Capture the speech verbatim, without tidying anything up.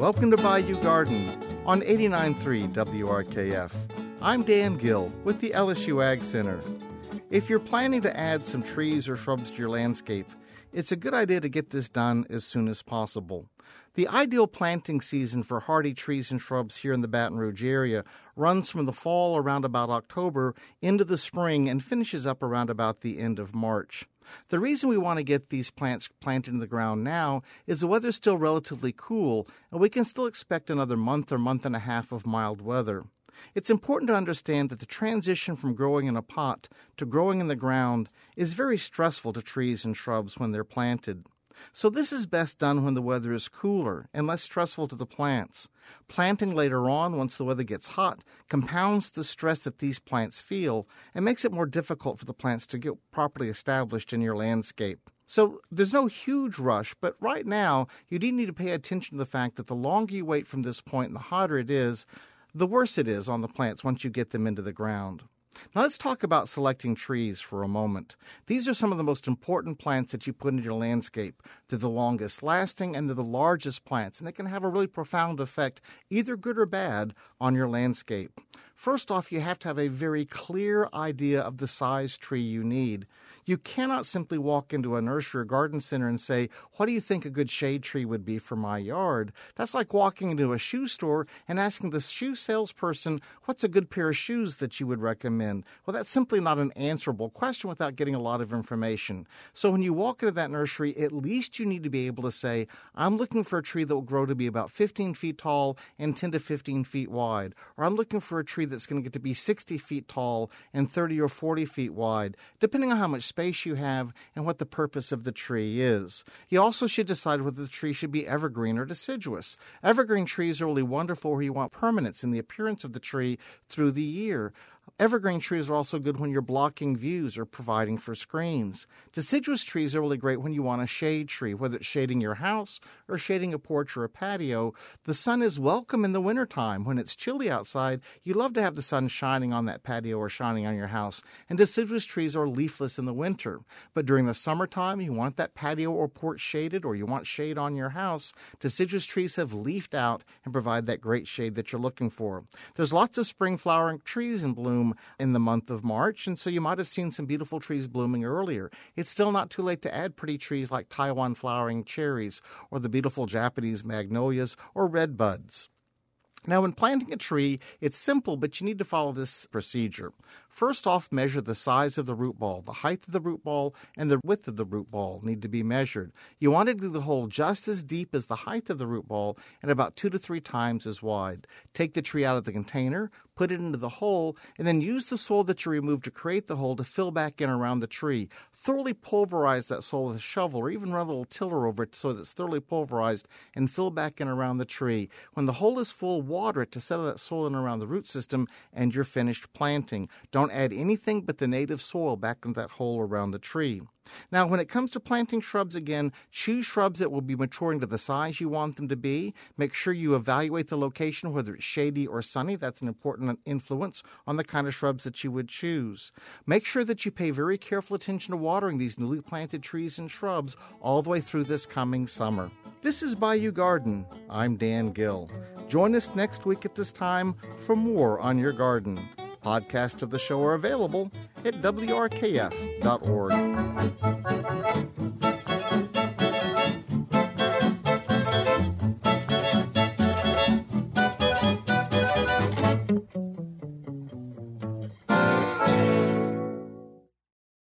Welcome to Bayou Garden on eighty-nine point three W R K F. I'm Dan Gill with the L S U Ag Center. If you're planning to add some trees or shrubs to your landscape, it's a good idea to get this done as soon as possible. The ideal planting season for hardy trees and shrubs here in the Baton Rouge area runs from the fall around about October into the spring and finishes up around about the end of March. The reason we want to get these plants planted in the ground now is the weather's still relatively cool, and we can still expect another month or month and a half of mild weather. It's important to understand that the transition from growing in a pot to growing in the ground is very stressful to trees and shrubs when they're planted. So this is best done when the weather is cooler and less stressful to the plants. Planting later on, once the weather gets hot, compounds the stress that these plants feel and makes it more difficult for the plants to get properly established in your landscape. So there's no huge rush, but right now you do need to pay attention to the fact that the longer you wait from this point and the hotter it is, the worse it is on the plants once you get them into the ground. Now let's talk about selecting trees for a moment. These are some of the most important plants that you put into your landscape. They're the longest lasting and they're the largest plants, and they can have a really profound effect, either good or bad, on your landscape. First off, you have to have a very clear idea of the size tree you need. You cannot simply walk into a nursery or garden center and say, what do you think a good shade tree would be for my yard? That's like walking into a shoe store and asking the shoe salesperson, what's a good pair of shoes that you would recommend? Well, that's simply not an answerable question without getting a lot of information. So when you walk into that nursery, at least you need to be able to say, I'm looking for a tree that will grow to be about fifteen feet tall and ten to fifteen feet wide. Or I'm looking for a tree that's going to get to be sixty feet tall and thirty or forty feet wide, depending on how much space you have and what the purpose of the tree is. You also should decide whether the tree should be evergreen or deciduous. Evergreen trees are really wonderful where you want permanence in the appearance of the tree through the year. Evergreen trees are also good when you're blocking views or providing for screens. Deciduous trees are really great when you want a shade tree, whether it's shading your house or shading a porch or a patio. The sun is welcome in the wintertime. When it's chilly outside, you love to have the sun shining on that patio or shining on your house. And deciduous trees are leafless in the winter. But during the summertime, you want that patio or porch shaded, or you want shade on your house. Deciduous trees have leafed out and provide that great shade that you're looking for. There's lots of spring flowering trees in bloom in the month of March, and so you might have seen some beautiful trees blooming earlier. It's still not too late to add pretty trees like Taiwan flowering cherries or the beautiful Japanese magnolias or red buds. Now, when planting a tree, it's simple, but you need to follow this procedure. First off, measure the size of the root ball. The height of the root ball and the width of the root ball need to be measured. You want to do the hole just as deep as the height of the root ball and about two to three times as wide. Take the tree out of the container, put it into the hole, and then use the soil that you removed to create the hole to fill back in around the tree. Thoroughly pulverize that soil with a shovel or even run a little tiller over it so that it's thoroughly pulverized and fill back in around the tree. When the hole is full, water it to settle that soil in around the root system, and you're finished planting. Don't add anything but the native soil back into that hole around the tree. Now, when it comes to planting shrubs again, choose shrubs that will be maturing to the size you want them to be. Make sure you evaluate the location, whether it's shady or sunny. That's an important influence on the kind of shrubs that you would choose. Make sure that you pay very careful attention to watering these newly planted trees and shrubs all the way through this coming summer. This is Bayou Garden. I'm Dan Gill. Join us next week at this time for more on your garden. Podcasts of the show are available at W R K F dot org.